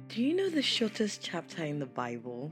Do you know the shortest chapter in the Bible?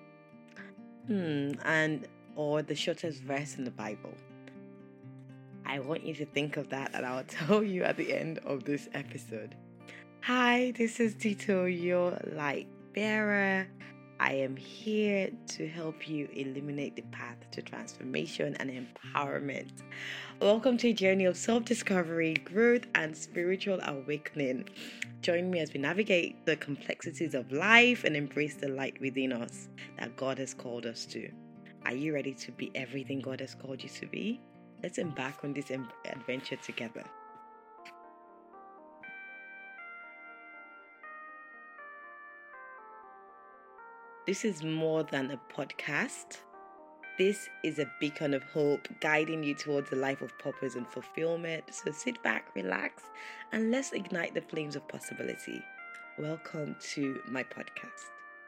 And or the shortest verse in the Bible? I want you to think of that and I'll tell you at the end of this episode. Hi, this is Tito, your light bearer. I am here to help you illuminate the path to transformation and empowerment. Welcome to a journey of self-discovery, growth, and spiritual awakening. Join me as we navigate the complexities of life and embrace the light within us that God has called us to. Are you ready to be everything God has called you to be? Let's embark on this adventure together. This is more than a podcast. This is a beacon of hope guiding you towards a life of purpose and fulfillment. So sit back, relax, and let's ignite the flames of possibility. Welcome to my podcast.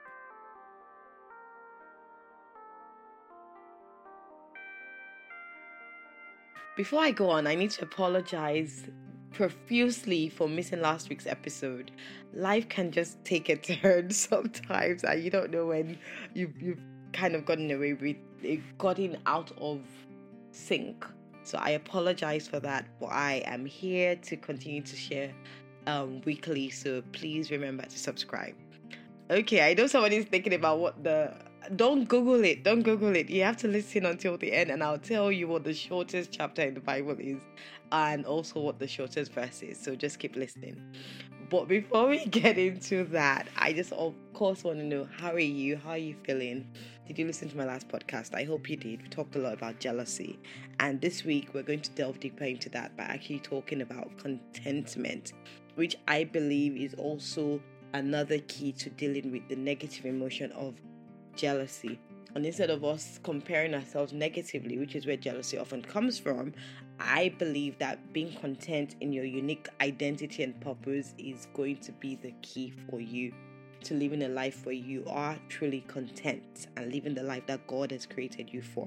Before I go on, I need to apologize profusely for missing last week's episode. Life can just take a turn sometimes, and you don't know when you've kind of gotten away with it, gotten out of sync. So I apologize for that, but I am here to continue to share weekly, so please remember to subscribe. Okay, I know somebody's thinking about don't Google it. You have to listen until the end and I'll tell you what the shortest chapter in the Bible is and also what the shortest verse is. So just keep listening. But before we get into that, I just of course want to know, how are you? How are you feeling? Did you listen to my last podcast? I hope you did. We talked a lot about jealousy. And this week we're going to delve deeper into that by actually talking about contentment, which I believe is also another key to dealing with the negative emotion of jealousy. And instead of us comparing ourselves negatively, which is where jealousy often comes from, I believe that being content in your unique identity and purpose is going to be the key for you to living a life where you are truly content and living the life that God has created you for.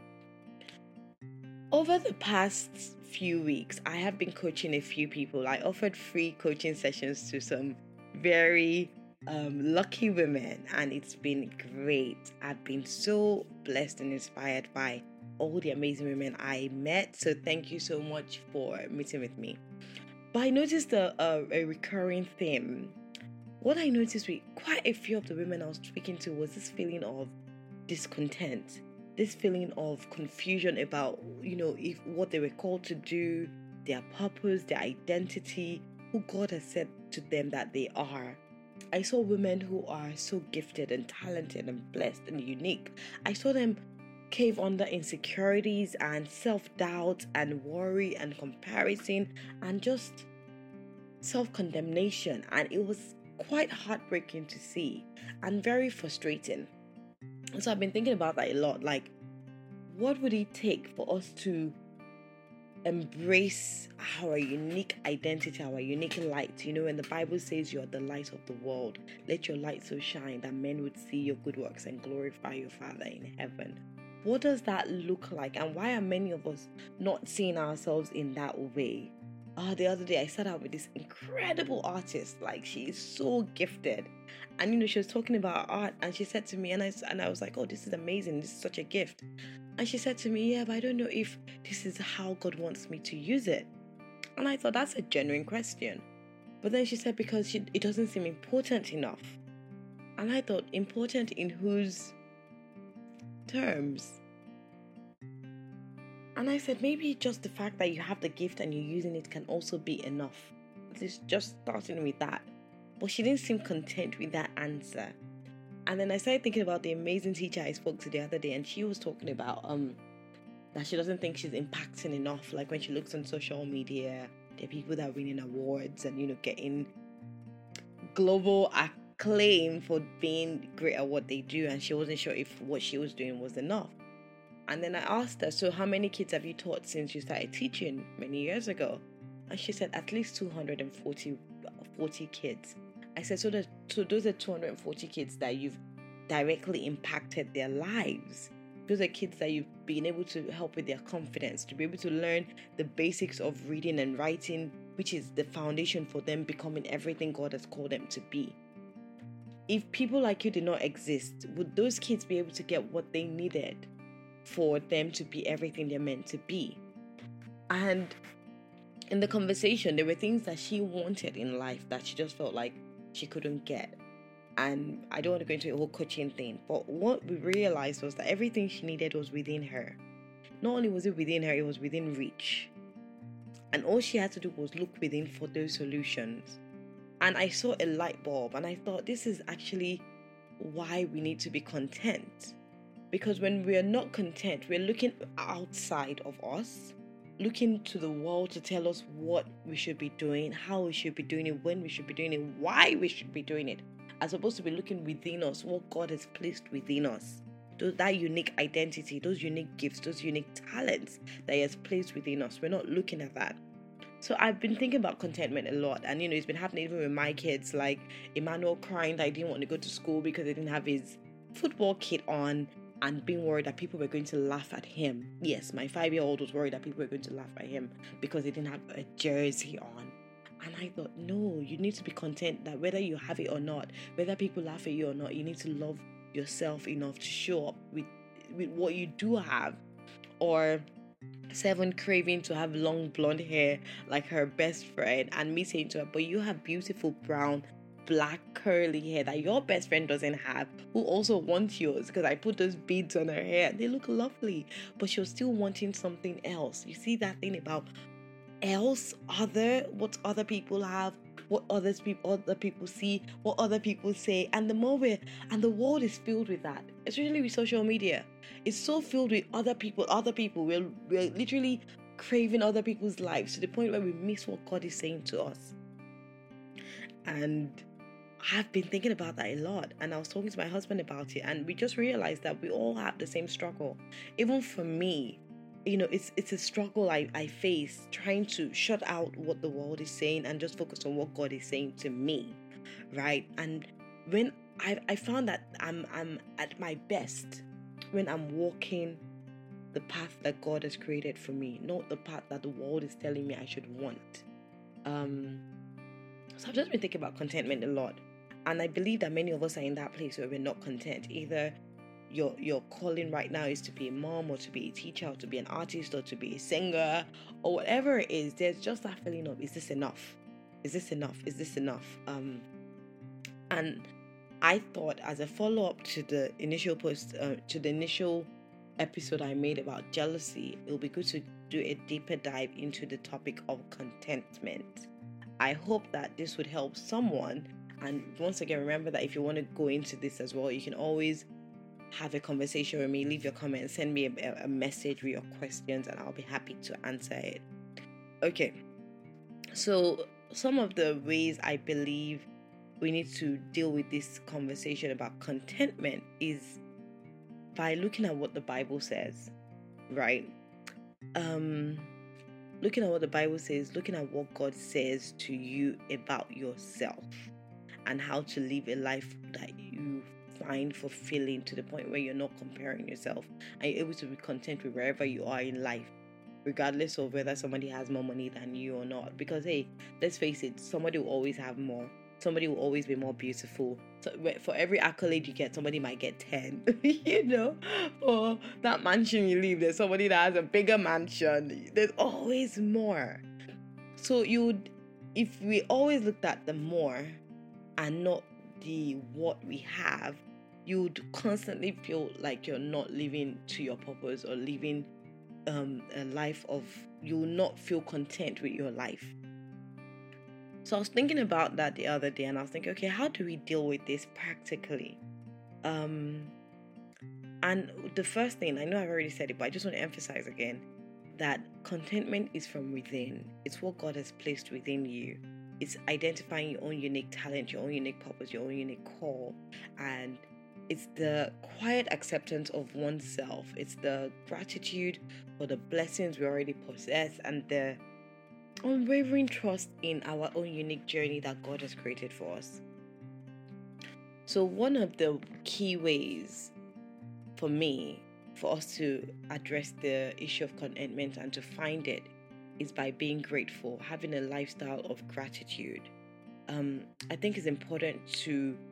Over the past few weeks, I have been coaching a few people. I offered free coaching sessions to some very lucky women, and it's been great. I've been so blessed and inspired by all the amazing women I met, so thank you so much for meeting with me. But I noticed a recurring theme. What I noticed with quite a few of the women I was speaking to was this feeling of discontent, this feeling of confusion about, if what they were called to do, their purpose, their identity, who God has said to them that they are. I saw women who are so gifted and talented and blessed and unique. I saw them cave under insecurities and self-doubt and worry and comparison and just self-condemnation. And it was quite heartbreaking to see and very frustrating. And so I've been thinking about that a lot. Like, what would it take for us to embrace our unique identity, our unique light? When the Bible says you are the light of the world, let your light so shine that men would see your good works and glorify your Father in heaven. What does that look like, and why are many of us not seeing ourselves in that way? The other day I sat out with this incredible artist. Like, she is so gifted, and she was talking about art, and she said to me, and I was like, oh, this is amazing, this is such a gift. And she said to me, yeah, but I don't know if this is how God wants me to use it. And I thought, that's a genuine question. But then she said, because it doesn't seem important enough. And I thought, important in whose terms? And I said, maybe just the fact that you have the gift and you're using it can also be enough. At least just starting with that. But she didn't seem content with that answer. And then I started thinking about the amazing teacher I spoke to the other day, and she was talking about that she doesn't think she's impacting enough. Like, when she looks on social media, there are people that are winning awards and getting global acclaim for being great at what they do, and she wasn't sure if what she was doing was enough. And then I asked her, so how many kids have you taught since you started teaching many years ago? And she said, at least 240 kids. I said, so those are 240 kids that you've directly impacted their lives. Those are kids that you've been able to help with their confidence, to be able to learn the basics of reading and writing, which is the foundation for them becoming everything God has called them to be. if people like you did not exist, would those kids be able to get what they needed for them to be everything they're meant to be? And in the conversation, there were things that she wanted in life that she just felt like she couldn't get. And I don't want to go into a whole coaching thing, but what we realized was that everything she needed was within her. Not only was it within her, it was within reach. And all she had to do was look within for those solutions. And I saw a light bulb, and I thought, this is actually why we need to be content. Because when we are not content, we're looking outside of us, looking to the world to tell us what we should be doing, how we should be doing it, when we should be doing it, why we should be doing it, as opposed to be looking within us, what God has placed within us. That unique identity, those unique gifts, those unique talents that He has placed within us. We're not looking at that. So I've been thinking about contentment a lot, and it's been happening even with my kids, like Emmanuel crying that he didn't want to go to school because he didn't have his football kit on, and being worried that people were going to laugh at him. Yes, my 5-year-old was worried that people were going to laugh at him because he didn't have a jersey on. And I thought, no, you need to be content that whether you have it or not, whether people laugh at you or not, you need to love yourself enough to show up with what you do have. Or Seven craving to have long blonde hair like her best friend, and me saying to her, but you have beautiful brown, black, curly hair that your best friend doesn't have, who also wants yours, because I put those beads on her hair. They look lovely, but she was still wanting something else. You see that thing about what other people have, what other people see, what other people say, and the world is filled with that, especially with social media. It's so filled with other people. We're literally craving other people's lives to the point where we miss what God is saying to us. And I've been thinking about that a lot, and I was talking to my husband about it, and we just realized that we all have the same struggle. Even for me, it's a struggle I face, trying to shut out what the world is saying and just focus on what God is saying to me, right? And when I found that I'm at my best when I'm walking the path that God has created for me, not the path that the world is telling me I should want. So I've just been thinking about contentment a lot, and I believe that many of us are in that place where we're not content. Either your calling right now is to be a mom, or to be a teacher, or to be an artist, or to be a singer, or whatever it is. There's just that feeling of, is this enough? Is this enough? Is this enough? And I thought, as a follow-up to the initial post, to the initial episode I made about jealousy, it will be good to do a deeper dive into the topic of contentment. I hope that this would help someone. And once again, remember that if you want to go into this as well, you can always have a conversation with me, leave your comments, send me a message with your questions, and I'll be happy to answer it. Okay, so some of the ways I believe we need to deal with this conversation about contentment is by looking at what the Bible says, right? Looking at what the Bible says, looking at what God says to you about yourself, and how to live a life that you find fulfilling to the point where you're not comparing yourself, and you're able to be content with wherever you are in life, regardless of whether somebody has more money than you or not. Because hey, let's face it, somebody will always have more. Somebody will always be more beautiful. So for every accolade you get, somebody might get 10. For that mansion you live, there's somebody that has a bigger mansion. There's always more. So if we always looked at the more and not the what we have, you'd constantly feel like you're not living to your purpose, or living a life of, you will not feel content with your life. So I was thinking about that the other day, and I was thinking, okay, how do we deal with this practically? And the first thing, I know I've already said it, but I just want to emphasize again that contentment is from within. It's what God has placed within you. It's identifying your own unique talent, your own unique purpose, your own unique call. And it's the quiet acceptance of oneself. It's the gratitude for the blessings we already possess, and the unwavering trust in our own unique journey that God has created for us. So one of the key ways for me, for us to address the issue of contentment and to find it, is by being grateful, having a lifestyle of gratitude. I think it's important to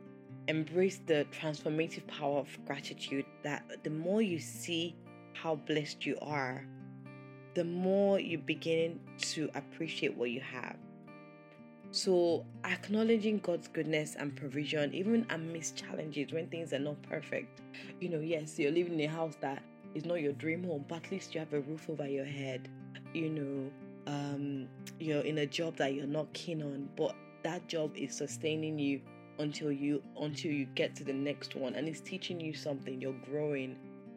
embrace the transformative power of gratitude, that the more you see how blessed you are, the more you begin to appreciate what you have. So, acknowledging God's goodness and provision, even amidst challenges when things are not perfect. Yes, you're living in a house that is not your dream home, but at least you have a roof over your head. You're in a job that you're not keen on, but that job is sustaining you until you get to the next one, and it's teaching you something. You're growing.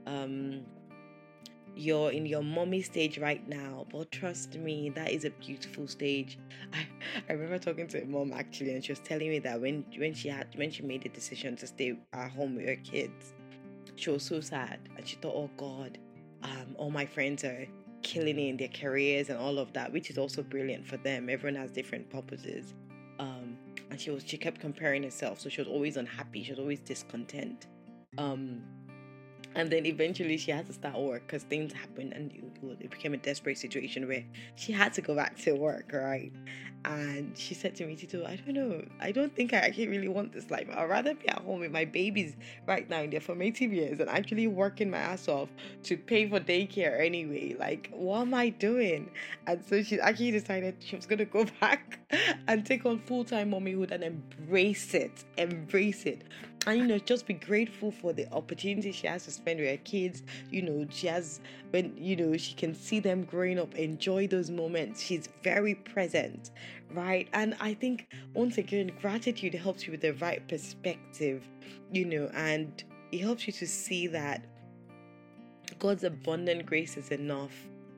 You're in your mommy stage right now, but trust me, that is a beautiful stage. I remember talking to a mom actually, and she was telling me that when she made the decision to stay at home with her kids, she was so sad, and she thought, oh God, all my friends are killing it in their careers and all of that, which is also brilliant for them. Everyone has different purposes. And she kept comparing herself, so she was always unhappy. She was always discontent. And then eventually she had to start work because things happened, and it became a desperate situation where she had to go back to work, right? And she said to me, Tito, I don't know. I don't think I actually really want this life. I'd rather be at home with my babies right now in their formative years and actually working my ass off to pay for daycare anyway. Like, what am I doing? And so she actually decided she was going to go back and take on full-time mommyhood and embrace it. And just be grateful for the opportunity she has to spend with her kids. She has, when she can see them growing up, enjoy those moments. She's very present, right? And I think, once again, gratitude helps you with the right perspective, and it helps you to see that God's abundant grace is enough.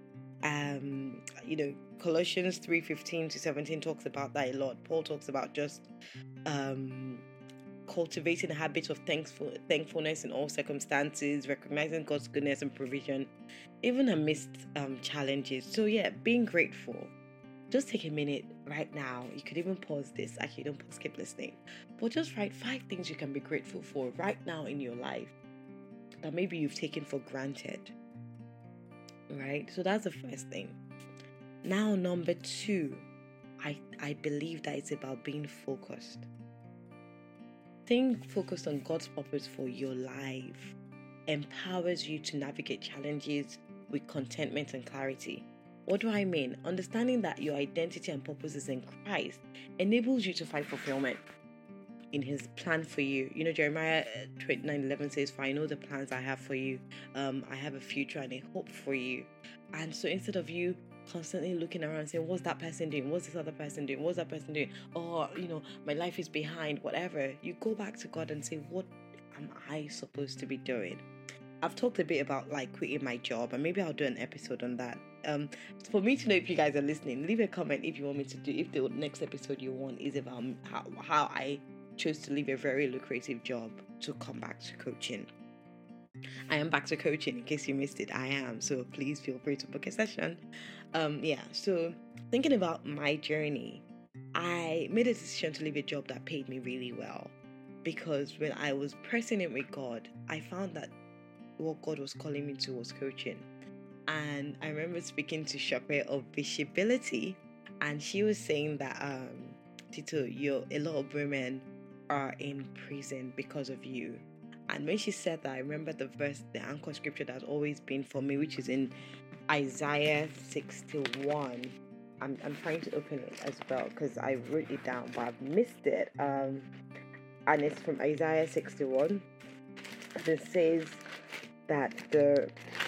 Colossians 3:15-17 talks about that a lot. Paul talks about just cultivating a habit of thankfulness in all circumstances, recognizing God's goodness and provision, even amidst challenges. So yeah, being grateful. Just take a minute right now. You could even pause this. Actually, don't pause, keep listening. But just write 5 things you can be grateful for right now in your life that maybe you've taken for granted. Right? So that's the first thing. Now, number 2, I believe that it's about being focused. Staying focused on God's purpose for your life empowers you to navigate challenges with contentment and clarity. What do I mean? Understanding that your identity and purpose is in Christ enables you to find fulfillment in His plan for you. Jeremiah 29:11 says, "For I know the plans I have for you. I have a future and a hope for you." And so instead of you constantly looking around saying, what's that person doing? What's this other person doing? What's that person doing? Oh, my life is behind, whatever. You go back to God and say, what am I supposed to be doing? I've talked a bit about quitting my job, and maybe I'll do an episode on that. For me to know if you guys are listening, leave a comment if you want me to do, if the next episode you want is about how I chose to leave a very lucrative job to come back to coaching. I am back to coaching, in case you missed it. I am, so please feel free to book a session. So thinking about my journey, I made a decision to leave a job that paid me really well, because when I was pressing it with God, I found that what God was calling me to was coaching. And I remember speaking to Shopper of Visibility, and she was saying that Tito, a lot of women are in prison because of you. And when she said that, I remember the anchor scripture that's always been for me, which is in Isaiah 61. I'm trying to open it as well because I wrote it down, but I've missed it. And it's from Isaiah 61. And it says that the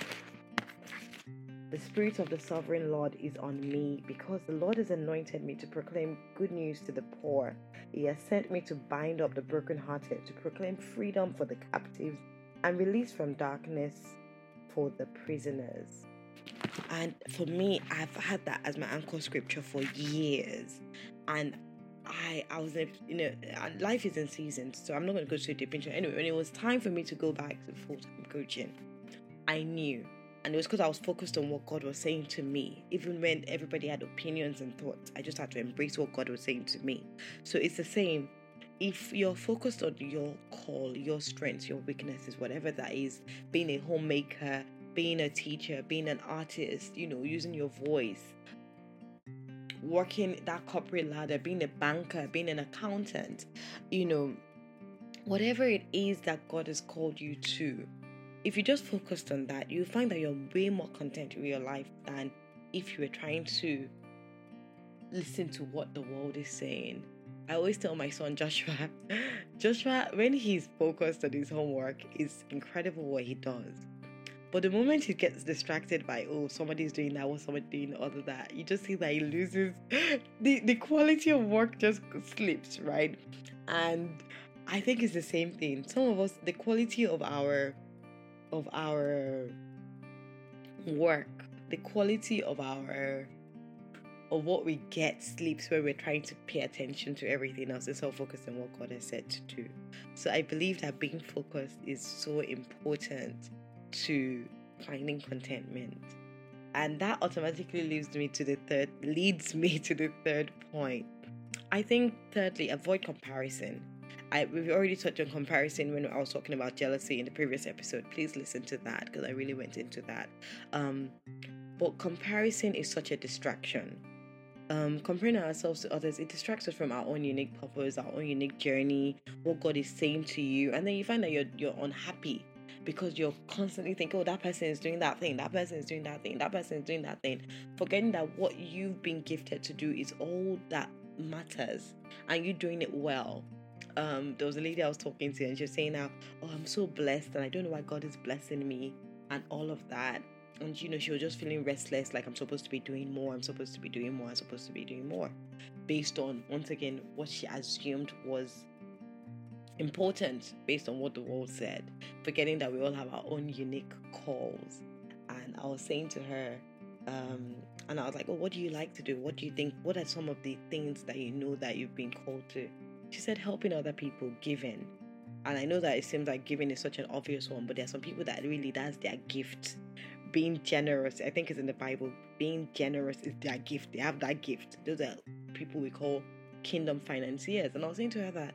Spirit of the Sovereign Lord is on me, because the Lord has anointed me to proclaim good news to the poor. He has sent me to bind up the brokenhearted, to proclaim freedom for the captives and release from darkness for the prisoners. And for me, I've had that as my anchor scripture for years. And I was, life is in seasons, so I'm not going to go too deep into it. Anyway, when it was time for me to go back to full-time coaching, I knew. And it was because I was focused on what God was saying to me. Even when everybody had opinions and thoughts, I just had to embrace what God was saying to me. So it's the same. If you're focused on your call, your strengths, your weaknesses, whatever that is, being a homemaker, being a teacher, being an artist, using your voice, working that corporate ladder, being a banker, being an accountant, whatever it is that God has called you to, if you just focused on that, you'll find that you're way more content with your life than if you were trying to listen to what the world is saying. I always tell my son Joshua, when he's focused on his homework, it's incredible what he does. But the moment he gets distracted by, oh, somebody's doing that, or somebody doing other that, you just see that he loses the quality of work just slips, right? And I think it's the same thing. Some of us, the quality of our work, the quality of what we get sleeps when we're trying to pay attention to everything else instead of focusing on what God has said to do. So I believe that being focused is so important to finding contentment. And that automatically leads me to the third point. I think thirdly, avoid comparison. We've already touched on comparison when I was talking about jealousy in the previous episode. Please listen to that because I really went into that. But comparison is such a distraction. Comparing ourselves to others, it distracts us from our own unique purpose, our own unique journey, what God is saying to you, and then you find that you're unhappy because you're constantly thinking, oh, that person is doing that thing, that person is doing that thing, that person is doing that thing, forgetting that what you've been gifted to do is all that matters, and you're doing it well. There was a lady I was talking to, and she was saying now, oh, I'm so blessed, and I don't know why God is blessing me, and all of that. And she was just feeling restless, like I'm supposed to be doing more, I'm supposed to be doing more, based on, once again, what she assumed was important based on what the world said, forgetting that we all have our own unique calls. And I was saying to her, and I was like, oh, what do you like to do? What do you think? What are some of the things that you know that you've been called to? She said, helping other people, giving. And I know that it seems like giving is such an obvious one, but there are some people that really, that's their gift. Being generous, I think it's in the Bible. Being generous is their gift. They have that gift. Those are people we call kingdom financiers. And I was saying to her that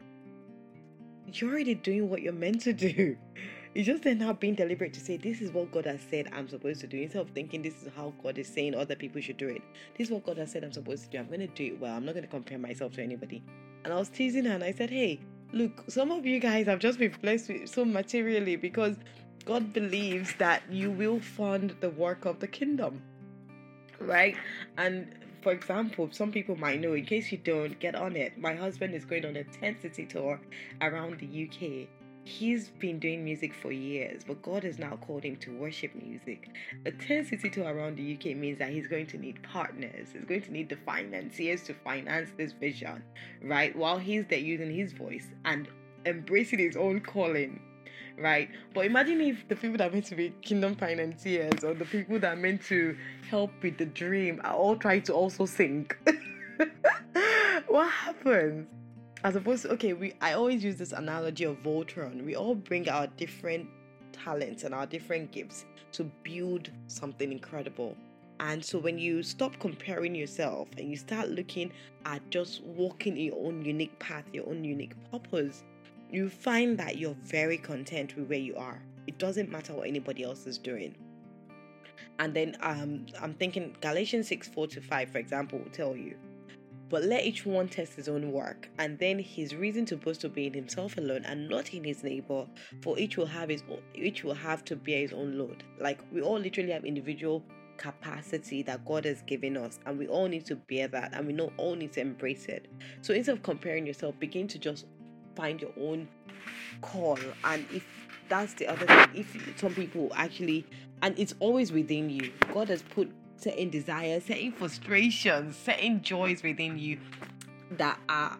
you're already doing what you're meant to do. It's just then now being deliberate to say, this is what God has said I'm supposed to do. Instead of thinking this is how God is saying other people should do it. This is what God has said I'm supposed to do. I'm going to do it well. I'm not going to compare myself to anybody. And I was teasing her and I said, hey, look, some of you guys have just been blessed with so materially because God believes that you will fund the work of the kingdom, right? And for example, some people might know, in case you don't, get on it. My husband is going on a 10-city tour around the UK. He's been doing music for years, but God has now called him to worship music. A 10-city tour around the UK means that he's going to need partners. He's going to need the financiers to finance this vision, right? While he's there using his voice and embracing his own calling. Right, but imagine if the people that are meant to be kingdom financiers or the people that are meant to help with the dream are all trying to also sing. What happens? As opposed to, I always use this analogy of Voltron. We all bring our different talents and our different gifts to build something incredible. And so when you stop comparing yourself and you start looking at just walking your own unique path, your own unique purpose, you find that you're very content with where you are. It doesn't matter what anybody else is doing. And then I'm thinking Galatians 6:4-5, for example, will tell you, but let each one test his own work, and then his reason to boast will be in himself alone and not in his neighbor, for each will have to bear his own load. Like, we all literally have individual capacity that God has given us, and we all need to bear that, and we all need to embrace it. So instead of comparing yourself, begin to just find your own call. And if that's the other thing, if some people actually, and it's always within you, God has put certain desires, certain frustrations, certain joys within you that are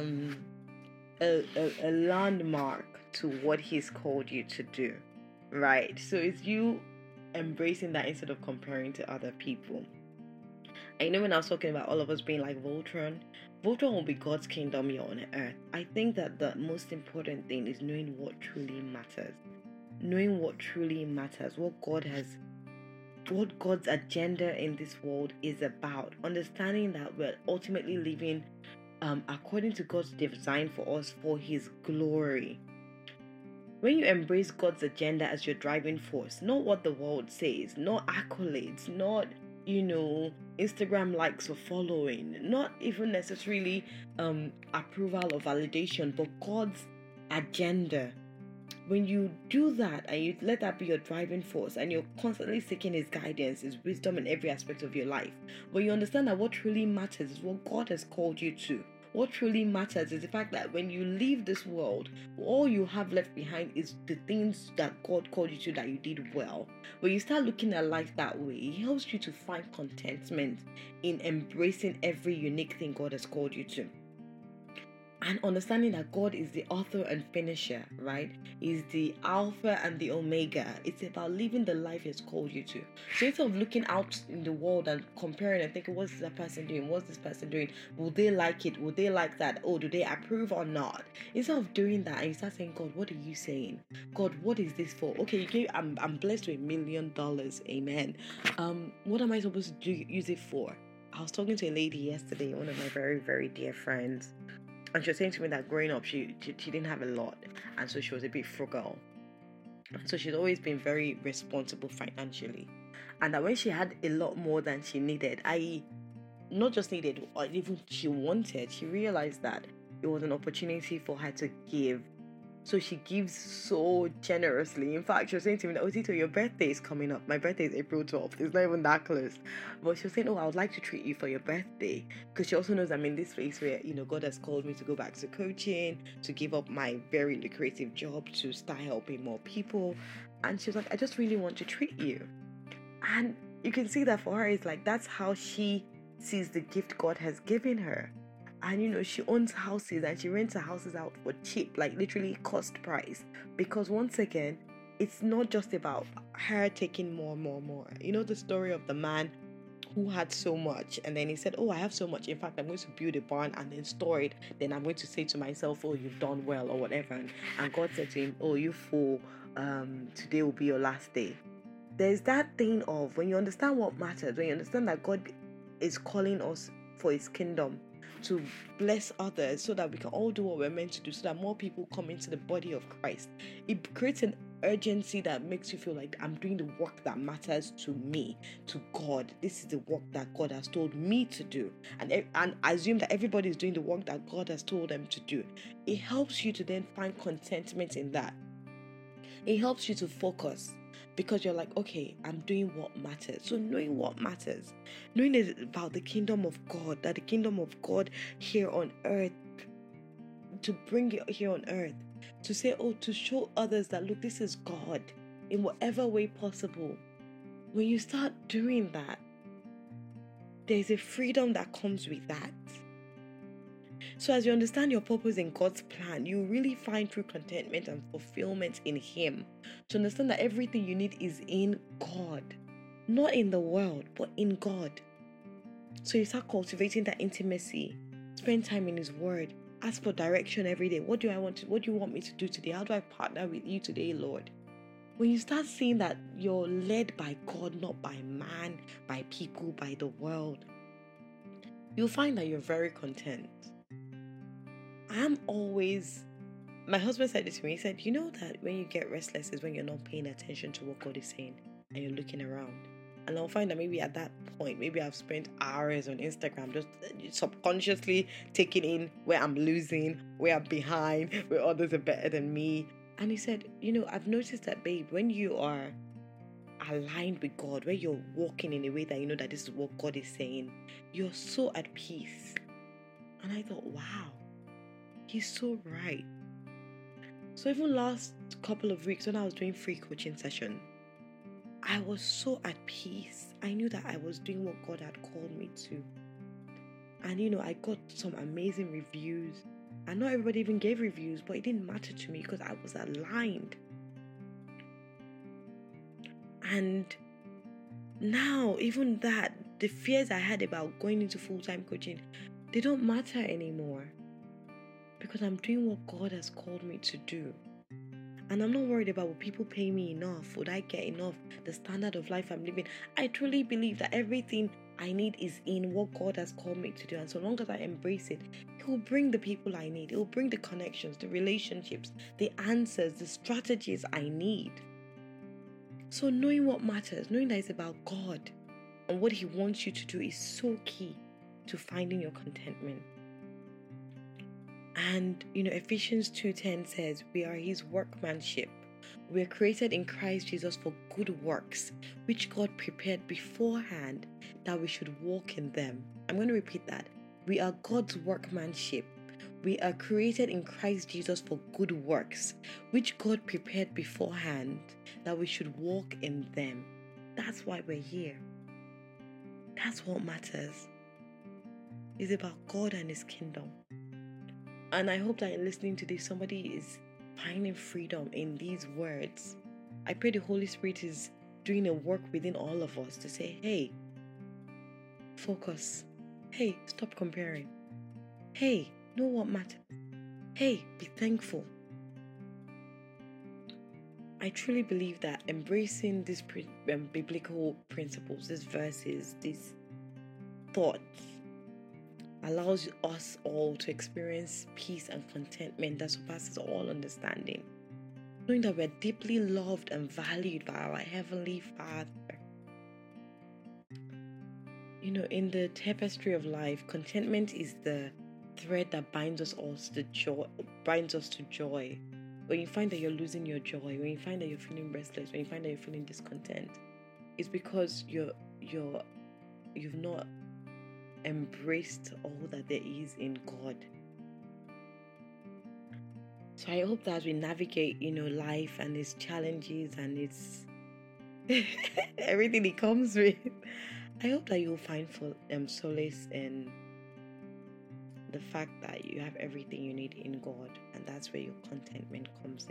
a landmark to what He's called you to do, right? So it's you embracing that instead of comparing to other people. I know when I was talking about all of us being like Voltron will be God's kingdom here on earth. I think that the most important thing is knowing what truly matters. Knowing what truly matters, what God's agenda in this world is about. Understanding that we're ultimately living according to God's design for us for His glory. When you embrace God's agenda as your driving force, not what the world says, not accolades, not Instagram likes or following, not even necessarily approval or validation, but God's agenda. When you do that and you let that be your driving force and you're constantly seeking His guidance, His wisdom in every aspect of your life, when you understand that what truly matters is what God has called you to. What truly matters is the fact that when you leave this world, all you have left behind is the things that God called you to that you did well. When you start looking at life that way, it helps you to find contentment in embracing every unique thing God has called you to. And understanding that God is the author and finisher, right? Is the Alpha and the Omega. It's about living the life He has called you to. So instead of looking out in the world and comparing and thinking, what's that person doing? What's this person doing? Will they like it? Will they like that? Oh, do they approve or not? Instead of doing that, and you start saying, God, what are you saying? God, what is this for? Okay, I'm blessed with $1 million. Amen. What am I supposed to use it for? I was talking to a lady yesterday, one of my very, very dear friends. And she was saying to me that growing up, she didn't have a lot. And so she was a bit frugal. So she's always been very responsible financially. And that when she had a lot more than she needed, i.e. not just needed, or even she wanted, she realized that it was an opportunity for her to give. So she gives so generously. In fact, she was saying to me that, Tito, your birthday is coming up. My birthday is April 12th. It's not even that close. But she was saying, I would like to treat you for your birthday. Because she also knows I'm in this phase where, God has called me to go back to coaching, to give up my very lucrative job, to start helping more people. And she was like, I just really want to treat you. And you can see that for her, it's like, that's how she sees the gift God has given her. And she owns houses and she rents her houses out for cheap, like literally cost price. Because once again, it's not just about her taking more. The story of the man who had so much, and then he said, I have so much. In fact, I'm going to build a barn and then store it. Then I'm going to say to myself, you've done well, or whatever. And God said to him, you fool, today will be your last day. There's that thing of when you understand what matters, when you understand that God is calling us for His kingdom, to bless others so that we can all do what we're meant to do, so that more people come into the body of Christ. It creates an urgency that makes you feel like I'm doing the work that matters to me, to God. This is the work that God has told me to do, and assume that everybody is doing the work that God has told them to do. It helps you to then find contentment in that. It helps you to focus. Because you're like, okay, I'm doing what matters. So knowing what matters, knowing is about the kingdom of God, that the kingdom of God here on earth, to bring it here on earth, to say, to show others that, look, this is God in whatever way possible. When you start doing that, there's a freedom that comes with that. So as you understand your purpose in God's plan, you really find true contentment and fulfillment in Him. To understand that everything you need is in God. Not in the world, but in God. So you start cultivating that intimacy. Spend time in His Word. Ask for direction every day. What do you want me to do today? How do I partner with you today, Lord? When you start seeing that you're led by God, not by man, by people, by the world, you'll find that you're very content. My husband said this to me. He said, that when you get restless is when you're not paying attention to what God is saying and you're looking around. And I'll find that maybe at that point, maybe I've spent hours on Instagram just subconsciously taking in where I'm losing, where I'm behind, where others are better than me. And he said, I've noticed that, babe, when you are aligned with God, where you're walking in a way that that this is what God is saying, you're so at peace. And I thought, wow, he's so right. So even last couple of weeks when I was doing free coaching session, I was so at peace. I knew that I was doing what God had called me to. And I got some amazing reviews. And not everybody even gave reviews, but it didn't matter to me because I was aligned. And now, even that, the fears I had about going into full-time coaching, they don't matter anymore. Because I'm doing what God has called me to do. And I'm not worried about will people pay me enough? Would I get enough? The standard of life I'm living. I truly believe that everything I need is in what God has called me to do. And so long as I embrace it, He will bring the people I need. He will bring the connections, the relationships, the answers, the strategies I need. So knowing what matters, knowing that it's about God and what He wants you to do is so key to finding your contentment. And Ephesians 2:10 says, we are his workmanship. We are created in Christ Jesus for good works, which God prepared beforehand that we should walk in them. I'm going to repeat that. We are God's workmanship. We are created in Christ Jesus for good works, which God prepared beforehand that we should walk in them. That's why we're here. That's what matters. It's about God and his kingdom. And I hope that in listening to this, somebody is finding freedom in these words. I pray the Holy Spirit is doing a work within all of us to say, hey, focus. Hey, stop comparing. Hey, know what matters. Hey, be thankful. I truly believe that embracing these biblical principles, these verses, these thoughts, allows us all to experience peace and contentment that surpasses all understanding. Knowing that we're deeply loved and valued by our Heavenly Father. In the tapestry of life, contentment is the thread that binds us all to joy. When you find that you're losing your joy, when you find that you're feeling restless, when you find that you're feeling discontent, it's because you've not embraced all that there is in God. So I hope that as we navigate, life and its challenges and its everything it comes with, I hope that you'll find solace in the fact that you have everything you need in God, and that's where your contentment comes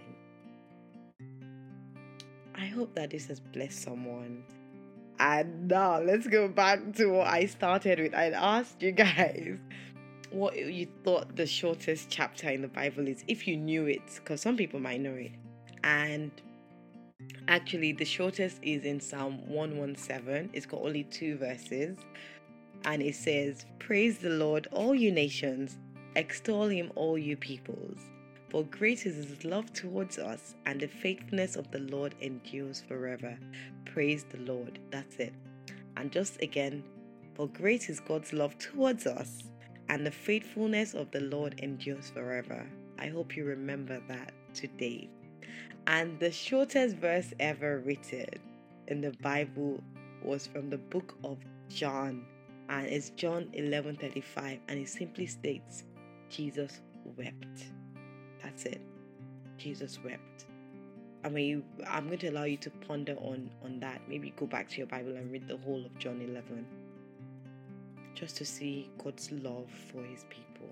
in. I hope that this has blessed someone. And now let's go back to what I started with. I asked you guys what you thought the shortest chapter in the Bible is, if you knew it, because some people might know it. And actually, the shortest is in Psalm 117. It's got only 2 verses. And it says, praise the Lord, all you nations, extol him, all you peoples. For great is his love towards us, and the faithfulness of the Lord endures forever. Praise the Lord. That's it. And just again, for great is God's love towards us, and the faithfulness of the Lord endures forever. I hope you remember that today. And the shortest verse ever written in the Bible was from the book of John. And it's John 11:35, and it simply states, Jesus wept. That's it. Jesus wept. I'm going to allow you to ponder on that. Maybe go back to your Bible and read the whole of John 11, just to see God's love for his people.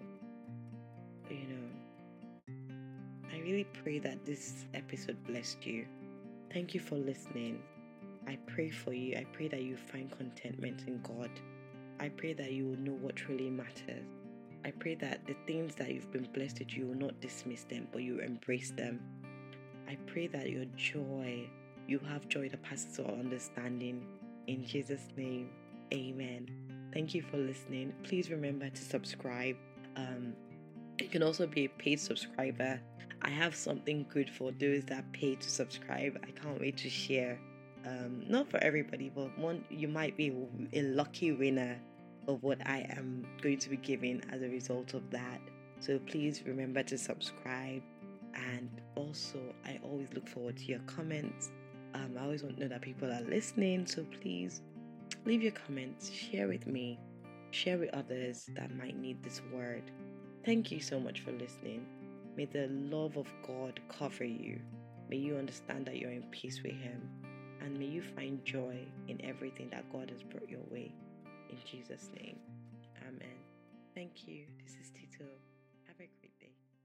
I really pray that this episode blessed you. Thank you for listening. I pray for you. I pray that you find contentment in God. I pray that you will know what truly matters. I pray that the things that you've been blessed with, you will not dismiss them, but you embrace them. I pray that you have joy that passes all understanding. In Jesus' name, amen. Thank you for listening. Please remember to subscribe. You can also be a paid subscriber. I have something good for those that pay to subscribe. I can't wait to share. Not for everybody, but you might be a lucky winner of what I am going to be giving as a result of that. So please remember to subscribe. And also, I always look forward to your comments. I always want to know that people are listening. So please leave your comments, share with me, share with others that might need this word. Thank you so much for listening. May the love of God cover you. May you understand that you're in peace with him. And may you find joy in everything that God has brought your way. In Jesus' name, amen. Thank you. This is Tito. Have a great day.